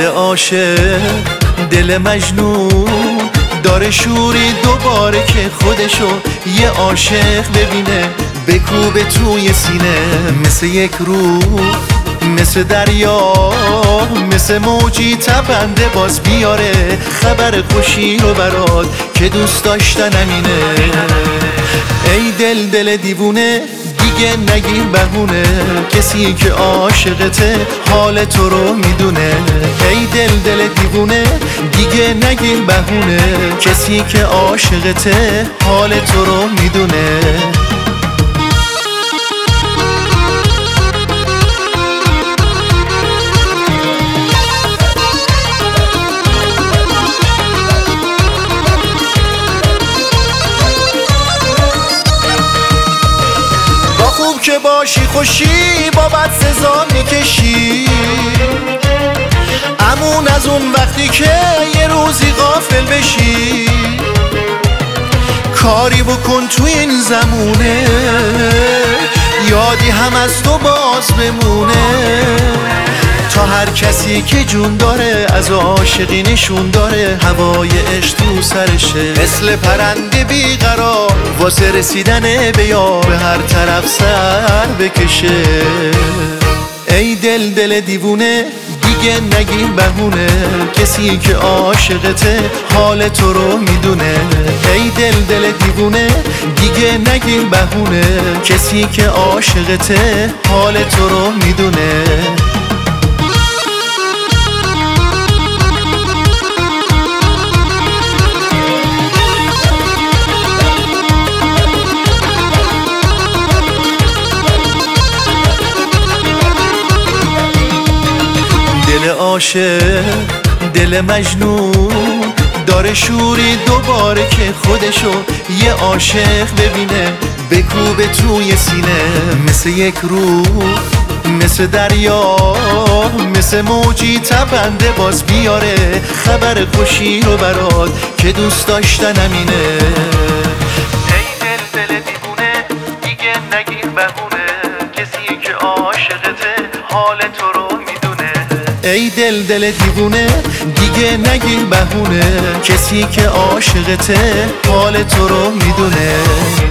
عاشق، دل مجنون داره شوری دوباره که خودشو یه عاشق ببینه، بکوبه توی سینه. مثل یک روح، مثل دریا، مثل موجی تپنده باز بیاره خبر خوشی رو برات که دوست داشتن همینه. ای دل دیوونه دیگه نگیر بهونه، کسی که عاشقته حال تو رو میدونه. ای دل دیوونه دیگه نگیر بهونه، کسی که عاشقته حال تو رو میدونه. خوب که باشی خوشی، با بد سزا میکشی. امون از اون وقتی که یه روزی غافل بشی، کاری بکن تو این زمونه یادی هم از تو باز بمونه. تا هر کسی که جون داره از عاشقی نشون داره، هوای عشق تو سرشه مثل پرنده بیقرار واسه رسیدن به یار، به هر طرف سر بکشه. ای دل دیوونه دیگه نگیر بهونه، کسی که عاشقته حال تو رو میدونه. ای دل دیوونه دیگه نگیر بهونه، کسی که عاشقته حال تو رو میدونه. دل عاشق، دل مجنون داره شوری دوباره که خودشو یه عاشق ببینه، بکوبه توی سینه. مثل یک روح، مثل دریا، مثل موجی تپنده باز بیاره خبر خوشی رو برات که دوست داشتن همینه. ای دل دیوونه دیگه نگیر بهونه، کسی که عاشقته حال تو رو میدونه. ای دل دیوونه دیگه نگیر بهونه، کسی که عاشقته حال تو رو میدونه.